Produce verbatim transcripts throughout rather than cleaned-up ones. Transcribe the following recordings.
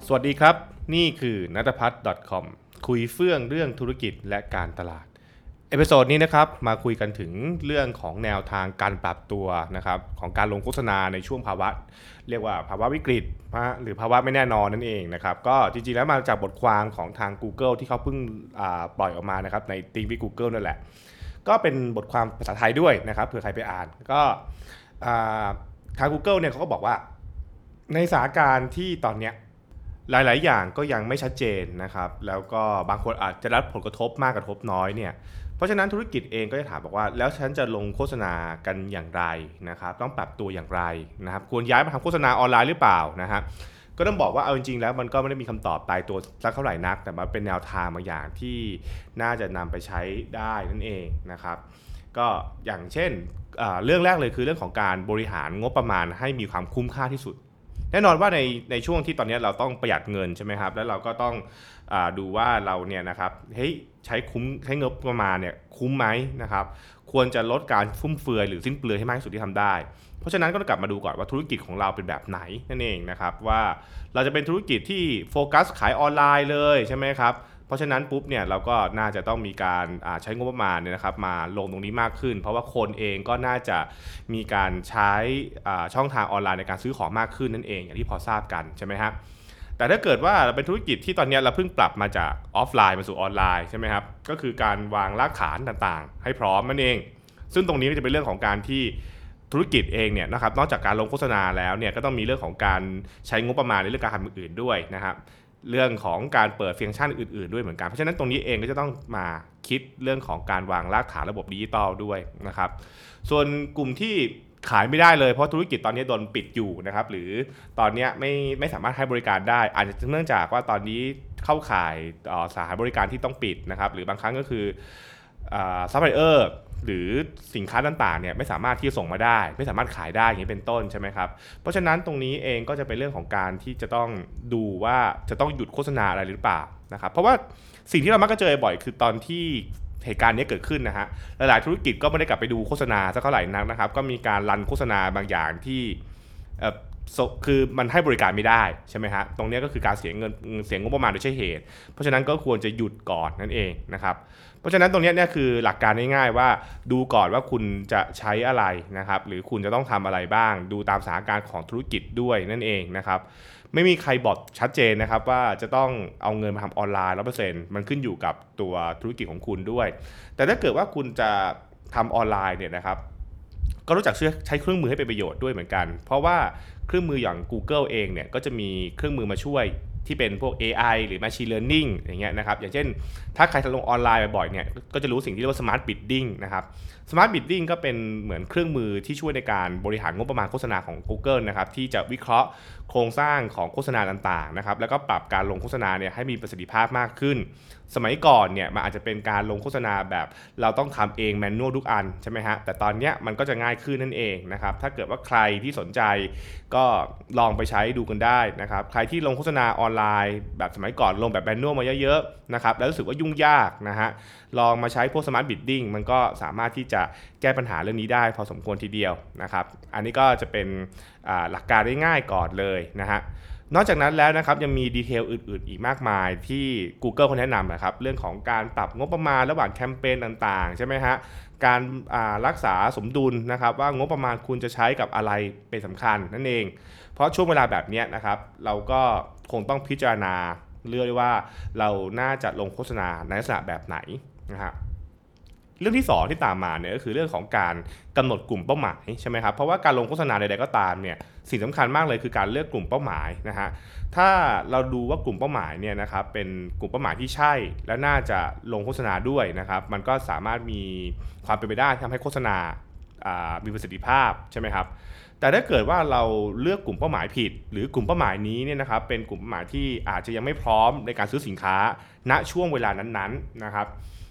สวัสดีครับนี่คือนัทพัฒน์ .com คุยเฟื่องเรื่องธุรกิจและการตลาดเอพิโซดนี้นะครับมาคุยกันถึงเรื่องของแนวทางการปรับตัวนะครับของการลงโฆษณาในช่วงภาวะเรียกว่าภาวะวิกฤตหรือภาวะไม่แน่นอนนั่นเองนะครับก็จริงๆแล้วมาจากบทความของทาง Google ที่เขาเพิ่งปล่อยออกมานะครับใน Think with Google นั่นแหละก็เป็นบทความภาษาไทยด้วยนะครับเผื่อใครไปอ่านก็ทาง Google เนี่ยเขาก็บอกว่าในสถานการณ์ที่ตอนเนี้ยหลายๆอย่างก็ยังไม่ชัดเจนนะครับแล้วก็บางคนอาจจะรับผลกระทบมากกระทบน้อยเนี่ยเพราะฉะนั้นธุรกิจเองก็จะถามบอกว่าแล้วฉันจะลงโฆษณากันอย่างไรนะครับต้องปรับตัวอย่างไรนะครับควรย้ายมาทำโฆษณาออนไลน์หรือเปล่านะฮะก็ต้องบอกว่าเอาจริงๆแล้วมันก็ไม่ได้มีคำตอบตายตัวสักเท่าไหร่นักแต่มันเป็นแนวทางบางอย่างที่น่าจะนำไปใช้ได้นั่นเองนะครับก็อย่างเช่นเรื่องแรกเลยคือเรื่องของการบริหารงบประมาณให้มีความคุ้มค่าที่สุดแน่นอนว่าในในช่วงที่ตอนนี้เราต้องประหยัดเงินใช่ไหมครับแล้วเราก็ต้องอาดูว่าเราเนี่ยนะครับเฮ้ยใช้คุ้มใช้เงินประมาณเนี่ยคุ้มไหมนะครับควรจะลดการฟุ่มเฟือยหรือสิ้นเปลือยให้มากที่สุดที่ทำได้เพราะฉะนั้นก็ต้องกลับมาดูก่อนว่าธุรกิจของเราเป็นแบบไหนนั่นเองนะครับว่าเราจะเป็นธุรกิจที่โฟกัสขายออนไลน์เลยใช่ไหมครับเพราะฉะนั้นปุ๊บเนี่ยเราก็น่าจะต้องมีการใช้งบประมาณเนี่ยนะครับมาลงตรงนี้มากขึ้นเพราะว่าคนเองก็น่าจะมีการใช้ช่องทางออนไลน์ในการซื้อของมากขึ้นนั่นเองอย่างที่พอทราบกันใช่ไหมครับแต่ถ้าเกิดว่าเราเป็นธุรกิจที่ตอนนี้เราเพิ่งปรับมาจากออฟไลน์มาสู่ออนไลน์ใช่ไหมครับก็คือการวางรากฐานต่างๆให้พร้อมนั่นเองซึ่งตรงนี้ก็จะเป็นเรื่องของการที่ธุรกิจเองเนี่ยนะครับนอกจากการลงโฆษณาแล้วเนี่ยก็ต้องมีเรื่องของการใช้งบประมาณในเรื่องการทำอื่นๆด้วยนะครับเรื่องของการเปิดฟังก์ชันอื่นๆด้วยเหมือนกันเพราะฉะนั้นตรงนี้เองก็จะต้องมาคิดเรื่องของการวางรากฐานระบบดิจิตอลด้วยนะครับส่วนกลุ่มที่ขายไม่ได้เลยเพราะธุรกิจตอนนี้โดนปิดอยู่นะครับหรือตอนนี้ไม่ไม่สามารถให้บริการได้อาจจะเนื่องจากว่าตอนนี้เข้าข่ายสถานบริการที่ต้องปิดนะครับหรือบางครั้งก็คือซัพพลายเออร์หรือสินค้าต่างๆเนี่ยไม่สามารถที่จะส่งมาได้ไม่สามารถขายได้อย่างนี้เป็นต้นใช่ไหมครับเพราะฉะนั้นตรงนี้เองก็จะเป็นเรื่องของการที่จะต้องดูว่าจะต้องหยุดโฆษณาอะไรหรือเปล่านะครับเพราะว่าสิ่งที่เรามักจะเจอบ่อยคือตอนที่เหตุการณ์นี้เกิดขึ้นนะฮะหลายๆธุรกิจก็ไม่ได้กลับไปดูโฆษณาสักเท่าไหร่นักนะครับก็มีการรันโฆษณาบางอย่างที่คือมันให้บริการไม่ได้ใช่ไหมฮะตรงนี้ก็คือการเสียเงินเสียงบประมาณโดยใช่เหตุเพราะฉะนั้นก็ควรจะหยุดก่อนนั่นเองนะครับเพราะฉะนั้นตรงนี้เนี่ยคือหลักการง่ายๆว่าดูก่อนว่าคุณจะใช้อะไรนะครับหรือคุณจะต้องทำอะไรบ้างดูตามสถานการณ์ของธุรกิจด้วยนั่นเองนะครับไม่มีใครบอกชัดเจนนะครับว่าจะต้องเอาเงินมาทำออนไลน์ ร้อยเปอร์เซ็นต์ มันขึ้นอยู่กับตัวธุรกิจของคุณด้วยแต่ถ้าเกิดว่าคุณจะทำออนไลน์เนี่ยนะครับก็รู้จักใช้เครื่องมือให้เป็นประโยชน์ด้วยเหมือนกันเพราะว่าเครื่องมืออย่าง Google เองเนี่ยก็จะมีเครื่องมือมาช่วยที่เป็นพวก เอ ไอ หรือ Machine Learning อย่างเงี้ยนะครับอย่างเช่นถ้าใครลงออนไลน์บ่อยๆเนี่ยก็จะรู้สิ่งที่เรียกว่า Smart Bidding นะครับ Smart Bidding ก็เป็นเหมือนเครื่องมือที่ช่วยในการบริหารงบประมาณโฆษณาของ Google นะครับที่จะวิเคราะห์โครงสร้างของโฆษณาต่างๆนะครับแล้วก็ปรับการลงโฆษณาเนี่ยให้มีประสิทธิภาพมากขึ้นสมัยก่อนเนี่ยมันอาจจะเป็นการลงโฆษณาแบบเราต้องทำเองแมนนวลทุกอันใช่ไหมฮะแต่ตอนนี้มันก็จะง่ายขึ้นนั่นเองนะครับถ้าเกิดว่าใครที่สนใจก็ลองไปใช้ดูกันได้นะครับใครที่ลงโฆษณาออนไลน์แบบสมัยก่อนลงแบบแมนนวลมาเยอะๆนะครับแล้วรู้สึกว่ายุ่งยากนะฮะลองมาใช้พวก Smart Bidding มันก็สามารถที่จะแก้ปัญหาเรื่องนี้ได้พอสมควรทีเดียวนะครับอันนี้ก็จะเป็นหลักการได้ง่ายก่อนเลยนะฮะนอกจากนั้นแล้วนะครับยังมีดีเทลอื่นๆอีกมากมายที่ Google เขาแนะนำนะครับเรื่องของการปรับงบประมาณระหว่างแคมเปญต่างๆใช่ไหมฮะการรักษาสมดุลนะครับว่างบประมาณคุณจะใช้กับอะไรเป็นสำคัญนั่นเองเพราะช่วงเวลาแบบนี้นะครับเราก็คงต้องพิจารณาเรื่องว่าเราน่าจะลงโฆษณาในลักษณะแบบไหนนะครับเรื่องที่สองที่ตามมาเนี่ยก็คือเรื่องของการกำหนดกลุ่มเป้าหมายใช่ไหมครับเพราะว่าการลงโฆษณาใดๆก็ตามเนี่ยสิ่งสำคัญมากเลยคือการเลือกกลุ่มเป้าหมายนะฮะถ้าเราดูว่ากลุ่มเป้าหมายเนี่ยนะครับเป็นกลุ่มเป้าหมายที่ใช่และน่าจะลงโฆษณาด้วยนะครับมันก็สามารถมีความเป็นไปได้ทำให้โฆษณามีประสิทธิภาพใช่ไหมครับแต่ถ้าเกิดว่าเราเลือกกลุ่มเป้าหมายผิดหรือกลุ่มเป้าหมายนี้เนี่ยนะครับเป็นกลุ่มเป้าหมายที่อาจจะยังไม่พร้อมในการซื้อสินค้าณช่วงเวลานั้นๆนะครับ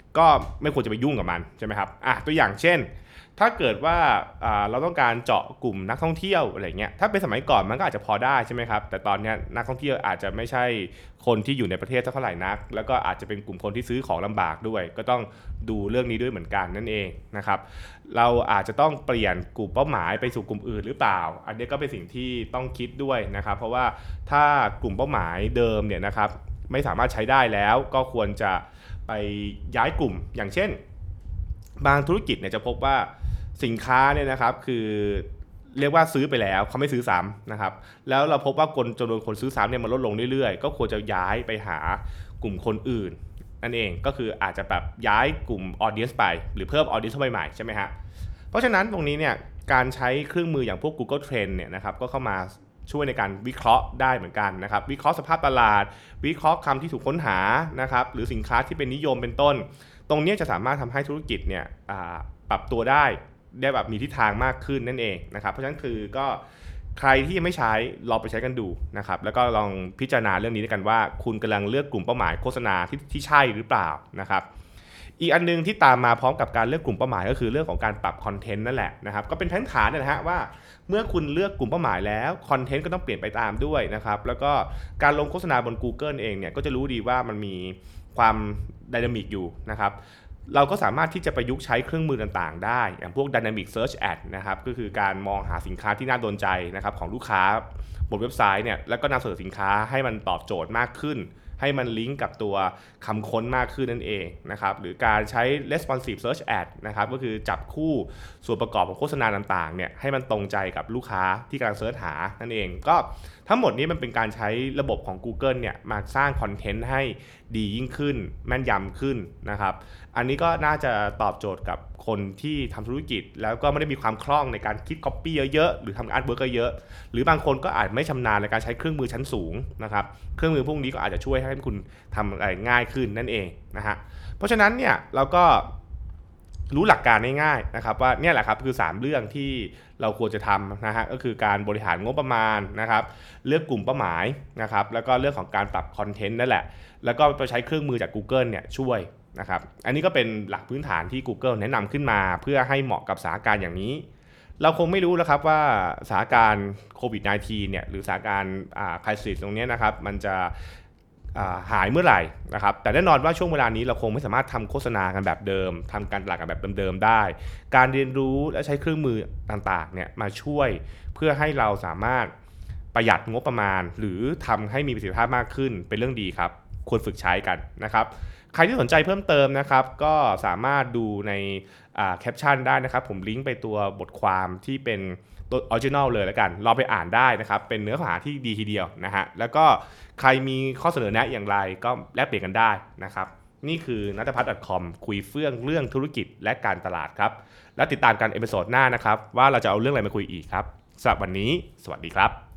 ก็ไม่ควรจะไปยุ่งกับมันใช่ไหมครับอ่ะตัวอย่างเช่นถ้าเกิดว่าเราต้องการเจาะกลุ่มนักท่องเที่ยวอะไรเงี้ยถ้าเป็นสมัยก่อนมันก็อาจจะพอได้ใช่ไหมครับแต่ตอนนี้นักท่องเที่ยวอาจจะไม่ใช่คนที่อยู่ในประเทศเท่าไหร่นักแล้วก็อาจจะเป็นกลุ่มคนที่ซื้อของลำบากด้วยก็ต้องดูเรื่องนี้ด้วยเหมือนกันนั่นเองนะครับเราอาจจะต้องเปลี่ยนกลุ่มเป้าหมายไปสู่กลุ่มอื่นหรือเปล่าอันนี้ก็เป็นสิ่งที่ต้องคิดด้วยนะครับเพราะว่าถ้ากลุ่มเป้าหมายเดิมเนี่ยนะครับไม่สามารถใช้ได้แล้วก็ควรจะไปย้ายกลุ่มอย่างเช่นบางธุรกิจเนี่ยจะพบว่าสินค้าเนี่ยนะครับคือเรียกว่าซื้อไปแล้วเขาไม่ซื้อซ้ำนะครับแล้วเราพบว่าคนจำนวนคนซื้อซ้ำเนี่ยมันลดลงเรื่อยๆก็ควรจะย้ายไปหากลุ่มคนอื่นนั่นเองก็คืออาจจะแบบย้ายกลุ่ม audience ไปหรือเพิ่ม audience เข้าไปใหม่ใช่ไหมฮะเพราะฉะนั้นตรงนี้เนี่ยการใช้เครื่องมืออย่างพวก Google Trend เนี่ยนะครับก็เข้ามาช่วยในการวิเคราะห์ได้เหมือนกันนะครับวิเคราะห์สภาพตลาดวิเคราะห์คำที่ถูกค้นหานะครับหรือสินค้าที่เป็นนิยมเป็นต้นตรงนี้จะสามารถทำให้ธุรกิจเนี่ยปรับตัวได้ได้แบบมีทิศทางมากขึ้นนั่นเองนะครับเพราะฉะนั้นคือก็ใครที่ยังไม่ใช้ลองไปใช้กันดูนะครับแล้วก็ลองพิจารณาเรื่องนี้ด้วยกันว่าคุณกำลังเลือกกลุ่มเป้าหมายโฆษณาที่ที่ใช่หรือเปล่านะครับอีกอันนึงที่ตามมาพร้อมกับการเลือกกลุ่มเป้าหมายก็คือเรื่องของการปรับคอนเทนต์นั่นแหละนะครับก็เป็นพื้นฐานนะฮะว่าเมื่อคุณเลือกกลุ่มเป้าหมายแล้วคอนเทนต์ก็ต้องเปลี่ยนไปตามด้วยนะครับแล้วก็การลงโฆษณาบน Google เองเนี่ยก็จะรู้ดีว่ามันมีความไดนามิกอยู่นะครับเราก็สามารถที่จะประยุกต์ใช้เครื่องมือต่างๆได้อย่างพวก Dynamic Search Ad นะครับก็คือการมองหาสินค้าที่น่าโดนใจนะครับของลูกค้าบนเว็บไซต์เนี่ยแล้วก็นำเสนอสินค้าให้มันตอบโจทย์มากขึ้นให้มันลิงก์กับตัวคำค้นมากขึ้นนั่นเองนะครับหรือการใช้ responsive search ad นะครับก็คือจับคู่ส่วนประกอบของโฆษณาต่างๆเนี่ยให้มันตรงใจกับลูกค้าที่กำลังเสิร์ชหานั่นเองก็ทั้งหมดนี้มันเป็นการใช้ระบบของ Google เนี่ยมาสร้างคอนเทนต์ให้ดียิ่งขึ้นแม่นยำขึ้นนะครับอันนี้ก็น่าจะตอบโจทย์กับคนที่ทำธุรกิจแล้วก็ไม่ได้มีความคล่องในการคิด copy เยอะๆหรือทำอาร์ตเวิร์กเยอะหรือบางคนก็อาจไม่ชำนาญในการใช้เครื่องมือชั้นสูงนะครับเครื่องมือพวกนี้ก็อาจจะช่วยให้คุณทำอะไรง่ายขึ้นนั่นเองนะฮะเพราะฉะนั้นเนี่ยเราก็รู้หลักการง่ายๆนะครับว่าเนี่ยแหละครับคือสามเรื่องที่เราควรจะทำนะฮะก็คือการบริหารงบประมาณนะครับเลือกกลุ่มเป้าหมายนะครับแล้วก็เรื่องของการปรับคอนเทนต์นั่นแหละแล้วก็ไปใช้เครื่องมือจาก Google เนี่ยช่วยนะครับอันนี้ก็เป็นหลักพื้นฐานที่ Google แนะนำขึ้นมาเพื่อให้เหมาะกับสถานการณ์อย่างนี้เราคงไม่รู้แล้วครับว่าสถานการณ์โควิด สิบเก้า เนี่ยหรือสถานการณ์อ่าไครซิสตรงนี้นะครับมันจะหายเมื่อไหร่นะครับแต่แน่นอนว่าช่วงเวลานี้เราคงไม่สามารถทำโฆษณากันแบบเดิมทำการตลาดกันแบบเดิมๆได้การเรียนรู้และใช้เครื่องมือต่างๆเนี่ยมาช่วยเพื่อให้เราสามารถประหยัดงบประมาณหรือทำให้มีประสิทธิภาพมากขึ้นเป็นเรื่องดีครับควรฝึกใช้กันนะครับใครที่สนใจเพิ่มเติมนะครับก็สามารถดูในแคปชั่นได้นะครับผมลิงก์ไปตัวบทความที่เป็นตัวออริจินอลเลยแล้วกันลองไปอ่านได้นะครับเป็นเนื้อหาที่ดีทีเดียวนะฮะแล้วก็ใครมีข้อเสนอแนะอย่างไรก็แลกเปลี่ยนกันได้นะครับนี่คือนัทพัฒน์ .com คุยเฟื่องเรื่องธุรกิจและการตลาดครับแล้วติดตามกันเอพิโซดหน้านะครับว่าเราจะเอาเรื่องอะไรมาคุยอีกครับสำหรับวันนี้สวัสดีครับ